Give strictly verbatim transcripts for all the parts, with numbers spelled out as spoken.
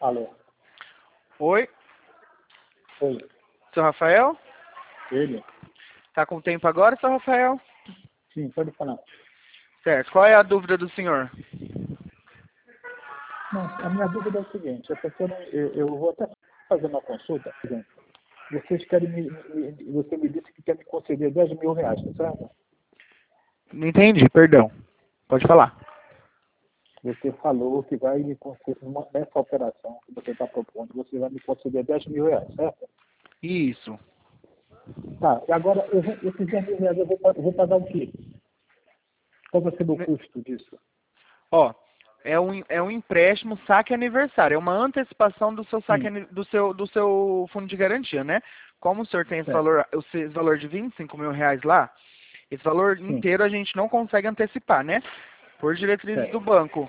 Alô? Oi, Oi, seu Rafael? ele? Tá com tempo agora, seu Rafael? Sim, pode falar. Certo. Qual é a dúvida do senhor? Não, a minha dúvida é o seguinte, é porque eu, não- eu, eu vou até fazer uma consulta, por exemplo. Vocês querem me, me- você me disse que quer me conceder dez mil reais, tá certo? Não entendi, perdão. Pode falar. Você falou que vai me conceder, uma, essa operação que você está propondo, você vai me conceder dez mil reais, certo? Isso. Tá, e agora, eu vou, esses dez mil reais eu vou, pa- vou pagar o quê? Qual vai ser o Ne- custo disso? Ó, é um, é um empréstimo saque aniversário. É uma antecipação do seu saque Sim, ani- do seu, do seu fundo de garantia, né? Como o senhor tem esse certo. valor, esse valor de vinte e cinco mil reais lá, esse valor Sim, inteiro a gente não consegue antecipar, né? Por diretrizes do certo. banco.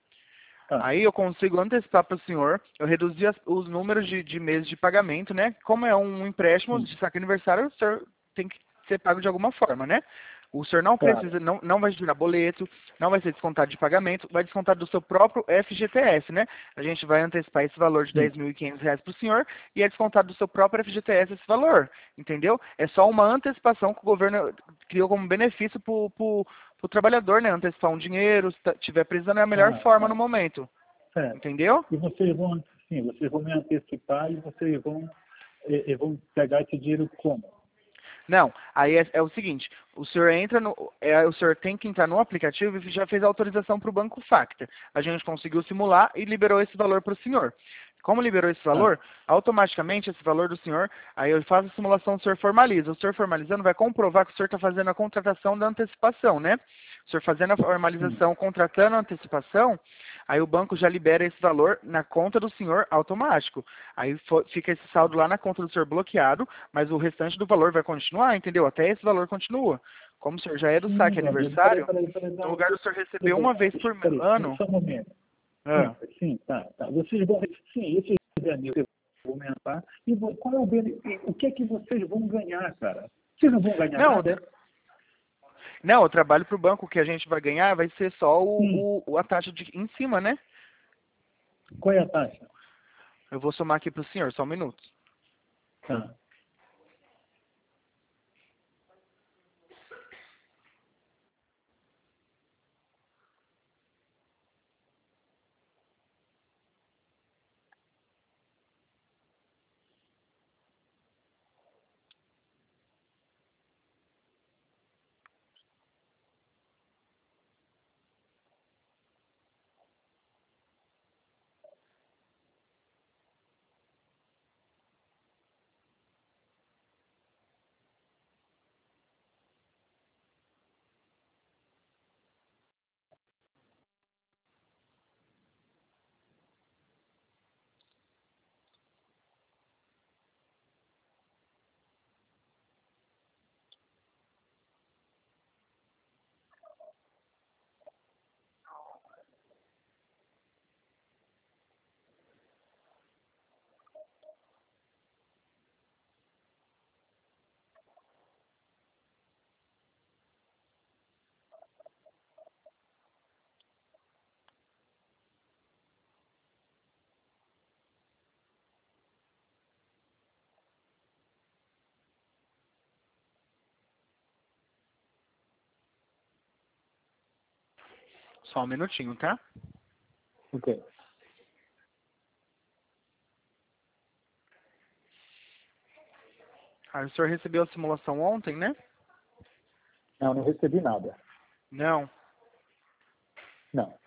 Tá. Aí eu consigo antecipar para o senhor, eu reduzi as- os números de, de meses de pagamento, né? Como é um empréstimo Sim, de saque aniversário, o senhor tem que ser pago de alguma forma, né? O senhor não claro. precisa, não, não vai tirar boleto, não vai ser descontado de pagamento, vai descontar do seu próprio F G T S, né? A gente vai antecipar esse valor de Sim. dez mil e quinhentos reais para o senhor e é descontado do seu próprio F G T S esse valor, entendeu? É só uma antecipação que o governo criou como benefício para o trabalhador, né? Antecipar um dinheiro, se tá- tiver precisando, é a melhor Ah, forma no tá. momento. Certo. Entendeu? E vocês vão, sim, vocês vão me antecipar e vocês vão, e, e vão pegar esse dinheiro como? Não, aí é, é o seguinte, o senhor entra no. É, o senhor tem que entrar no aplicativo e já fez a autorização para o Banco Factor. A gente conseguiu simular e liberou esse valor para o senhor. Como liberou esse Ah, valor, automaticamente esse valor do senhor, aí eu faço a simulação, o senhor formaliza. O senhor formalizando vai comprovar que o senhor está fazendo a contratação da antecipação, né? O senhor fazendo a sim. formalização, contratando a antecipação, aí o banco já libera esse valor na conta do senhor automático. Aí fo- fica esse saldo lá na conta do senhor bloqueado, mas o restante do valor vai continuar, entendeu? Até esse valor continua. Como o senhor já é do Sim, saque meu amigo, peraí, aniversário, peraí, peraí, no não, lugar do senhor tudo receber bem. uma vez por Peraí, ano. só um momento. Ah. Sim, sim, tá, tá. Vocês vão, sim, esses dez mil vão aumentar. E vo- qual é o benefício? O que é que vocês vão ganhar, cara? Vocês não vão ganhar Não, eu nada, é? tra- não, eu trabalho para o banco, o que a gente vai ganhar vai ser só Sim. o, o- a taxa de, em cima, né? Qual é a taxa? Eu vou somar aqui para o senhor, só um minuto. Tá. Só um minutinho, tá? Ok. Aí o senhor recebeu a simulação ontem, né? Não, não recebi nada. Não. Não.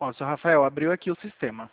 Ó, seu Rafael, abriu aqui o sistema.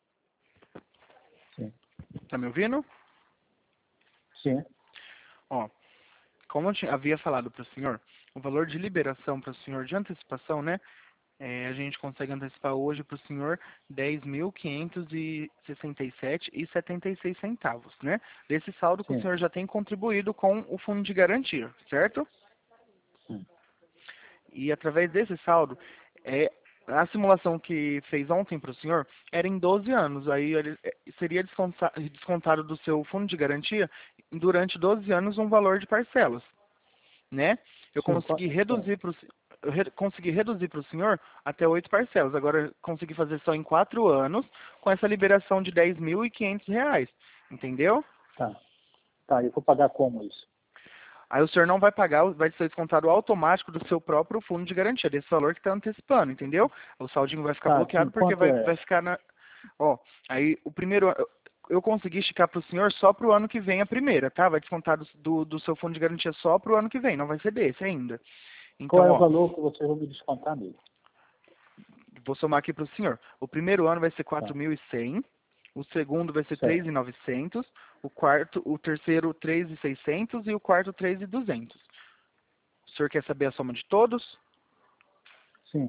Sim. Tá me ouvindo? Sim. Ó, como eu tinha- havia falado para o senhor, o valor de liberação para o senhor de antecipação, né? É, a gente consegue antecipar hoje para o senhor dez mil quinhentos e sessenta e sete reais e setenta e seis centavos, né? Desse saldo que o Sim. senhor já tem contribuído com o fundo de garantia, certo? Sim. E através desse saldo, é, a simulação que fez ontem para o senhor era em doze anos. Aí ele, é, seria desconta- descontado do seu fundo de garantia durante doze anos um valor de parcelas, né? Eu Sim. Qua- consegui sim. reduzir para o eu re- consegui reduzir para o senhor até oito parcelas. Agora eu consegui fazer só em quatro anos com essa liberação de dez mil e quinhentos reais. Entendeu? Tá. Tá, eu vou pagar como isso? Aí o senhor não vai pagar, vai ser descontado automático do seu próprio fundo de garantia, desse valor que está antecipando, entendeu? O saldinho vai ficar Tá, sim. bloqueado porque Quanto vai, é? vai ficar na... Ó, aí o primeiro... eu- Eu consegui esticar para o senhor só para o ano que vem a primeira, tá? Vai descontar do, do, do seu fundo de garantia só para o ano que vem, não vai ser desse ainda. Qual Então, é o ó, valor que vocês vão me descontar nele? vou somar aqui para o senhor. O primeiro ano vai ser Tá. quatro mil e cem, o segundo vai ser três Certo. mil e novecentos, o quarto, o terceiro três mil e seiscentos e o quarto três mil e duzentos. O senhor quer saber a soma de todos? Sim.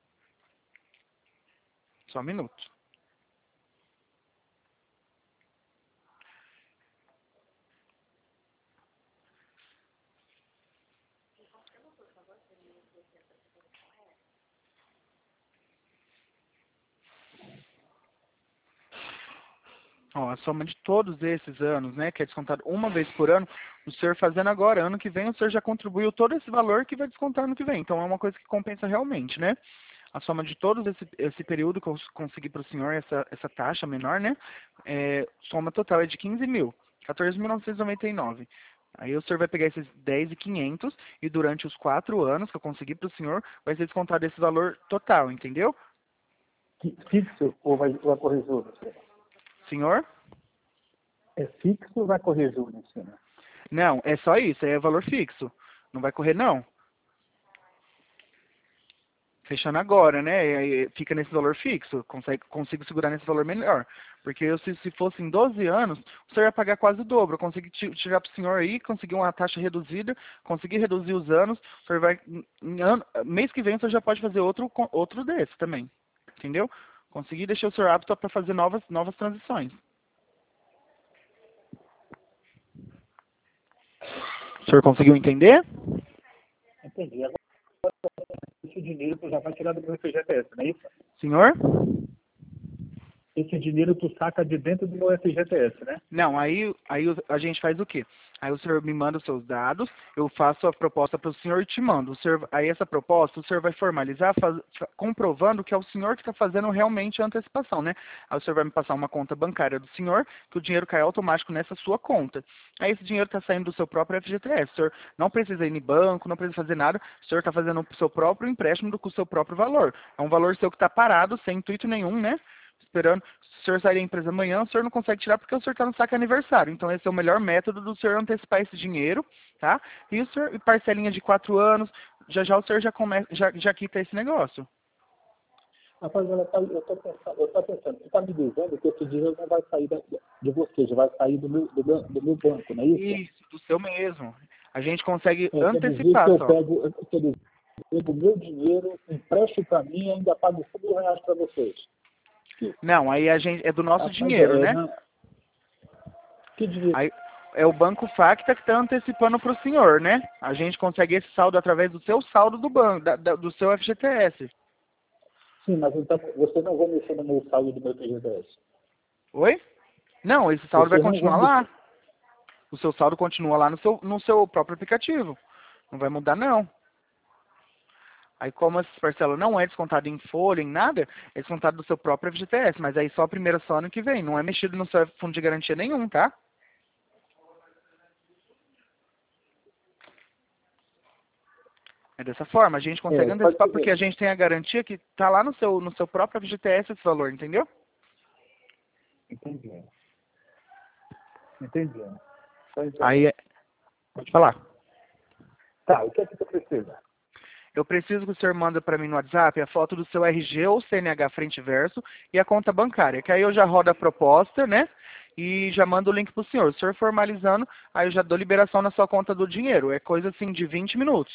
Só um minuto. Ó, a soma de todos esses anos, né, que é descontado uma vez por ano, o senhor fazendo agora, ano que vem, o senhor já contribuiu todo esse valor que vai descontar ano que vem. Então é uma coisa que compensa realmente, né? A soma de todos esse, esse período que eu consegui para o senhor, essa, essa taxa menor, né? É, soma total é de quinze mil, quatorze mil novecentos e noventa e nove. Aí o senhor vai pegar esses dez mil e quinhentos e durante os quatro anos que eu consegui para o senhor, vai ser descontado esse valor total, entendeu? Fi- Fixo ou vai, vai correr juros? Senhor? É fixo ou vai correr juros em cima? Não, é só isso, é valor fixo. Não vai correr, não. Fechando agora, né? E aí fica nesse valor fixo, consegue, consigo segurar nesse valor melhor. Porque eu, se, se fosse em doze anos, o senhor ia pagar quase o dobro. Eu consegui ti- tirar para o senhor aí, conseguir uma taxa reduzida, conseguir reduzir os anos, o senhor vai. Em ano, mês que vem o senhor já pode fazer outro, co- outro desse também. Entendeu? Consegui deixar o senhor apto para fazer novas, novas transições. O senhor conseguiu entender? Entendi. Agora esse dinheiro tu já vai tirar do meu F G T S, não é isso? Senhor? Esse dinheiro tu saca de dentro do meu F G T S, né? Não, aí, aí o- a gente faz o quê? Aí o senhor me manda os seus dados, eu faço a proposta para o senhor e te mando. O senhor, aí essa proposta o senhor vai formalizar faz- fa- comprovando que é o senhor que está fazendo realmente a antecipação, né? Aí o senhor vai me passar uma conta bancária do senhor, que o dinheiro cai automático nessa sua conta. Aí esse dinheiro está saindo do seu próprio F G T S. O senhor não precisa ir em banco, não precisa fazer nada, o senhor está fazendo o seu próprio empréstimo do, com o seu próprio valor. É um valor seu que está parado, sem intuito nenhum, né? Esperando. Se o senhor sair da empresa amanhã, o senhor não consegue tirar porque o senhor está no saque aniversário. Então, esse é o melhor método do senhor antecipar esse dinheiro, tá? E o senhor, e parcelinha de quatro anos, já já o senhor já, come, já, já quita esse negócio. Rapaz, olha, tá- eu estou pensando, eu tô pensando, você está me dizendo que esse dinheiro não vai sair da- de você, já vai sair do meu, do meu, do meu banco, não é isso? Isso, do seu mesmo. A gente consegue É, quer dizer que antecipar eu só. pego, eu- quer dizer, eu pego o meu dinheiro, empresto para mim e ainda pago cinco mil reais para vocês. Que, Não, aí a gente é do nosso rapaz, dinheiro, é, é, né? não, que dinheiro? Aí é o Banco Facta que está antecipando para o senhor, né? A gente consegue esse saldo através do seu saldo do banco, da- da- do seu F G T S. Sim, mas então você não vai mexer no meu saldo do meu F G T S. Oi? Não, esse saldo vai Vocês não vão continuar lá. mexer. O seu saldo continua lá no seu, no seu próprio aplicativo. Não vai mudar, não. Aí, como essas parcelas não é descontado em folha, em nada, é descontado do seu próprio F G T S. Mas aí só a primeira só ano que vem. Não é mexido no seu fundo de garantia nenhum, tá? É dessa forma. A gente consegue É, pode antecipar porque ser. a gente tem a garantia que tá lá no seu, no seu próprio F G T S esse valor, entendeu? Entendi. Entendi. Pois é. Aí, é- pode falar. Tá, o que é que você precisa? eu preciso que o senhor manda para mim no WhatsApp a foto do seu R G ou C N H frente e verso e a conta bancária, que aí eu já rodo a proposta, né? E já mando o link para o senhor. O senhor formalizando, aí eu já dou liberação na sua conta do dinheiro. É coisa assim de vinte minutos.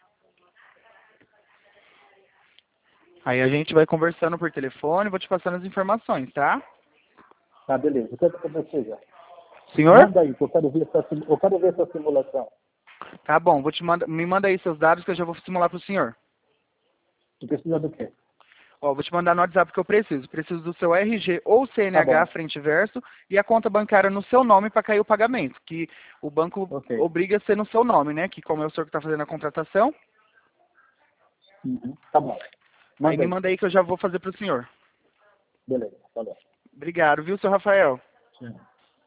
Aí a gente vai conversando por telefone, vou te passando as informações, tá? Tá, beleza. Quanto que precisa? Senhor? Manda aí, que eu quero ver essa, sim- eu quero ver essa simulação. Tá bom, vou te manda, me manda aí seus dados que eu já vou simular para o senhor. Tu precisa do quê? Ó, vou te mandar no WhatsApp que eu preciso. Preciso do seu R G ou Tá C N H bom. frente e verso e a conta bancária no seu nome para cair o pagamento, que o banco Ok. obriga a ser no seu nome, né? Que como é o senhor que está fazendo a contratação, Uhum. Tá bom. aí Manda me aí. manda aí que eu já vou fazer para o senhor. Beleza, tá bom. Obrigado, viu, seu Rafael? Tchau.